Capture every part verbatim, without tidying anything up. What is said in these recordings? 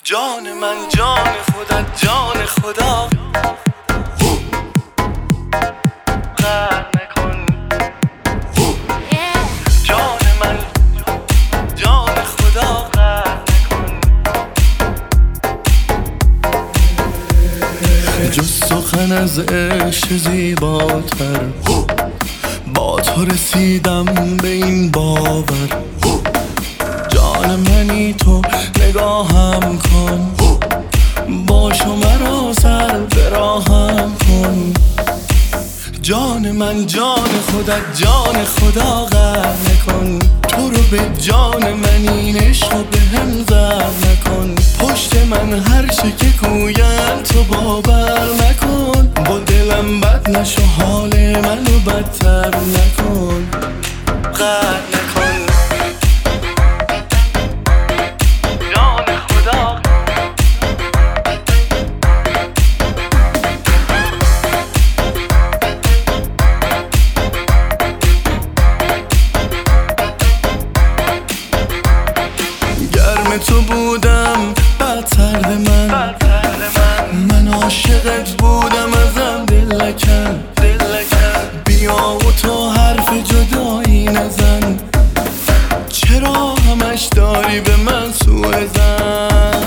جان من جان خودت جان خدا غر نکن. جان من جان خدا غر نکن. جز سخن از عشق زیباتر با تو رسیدم به این باور. جان منی تو نگاهم کن، باش و مرا سر براهم کن. جان من جان خودت جان خدا غر نکن. تو رو به جان من این عشق و به هم زر نکن. پشت من هر چه که گوین تو باور نکن. با دلم بد نشو حال منو بدتر نکن. غر نکن. تو بودم بدتر به من من عاشقت بودم ازم دل نکن. بیا و تو حرف جدایی نزن. چرا همش داری به من سوء زن؟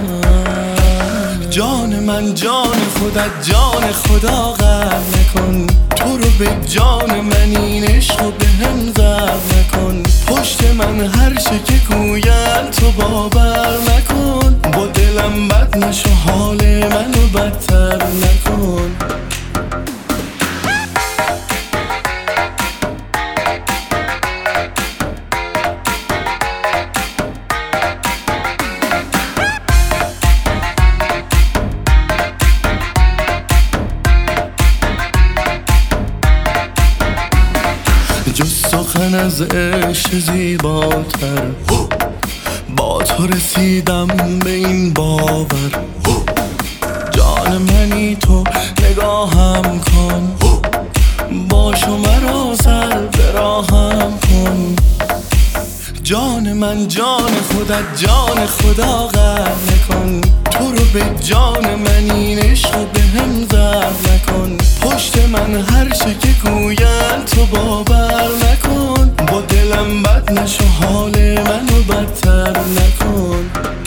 جان من جان خودت جان خدا غر نکن. تو رو به جان من این عشق و به هم زر نکن. پشت من هر چه که گوین تو باور نکن. با دلم بد نشو حال منو بدتر نکن. جز سخن از عشق زیباتر با تو رسیدم به این باور. جان منی تو نگاهم کن، باش و مرا سر براهم کن. جان من جان خودت جان خدا غر نکن. تو رو به جان من این عشق و به هم زر نکن. پشت من هر چه که گوین تو باور نکن. با دلم بد نشو حال منو بدتر نکن.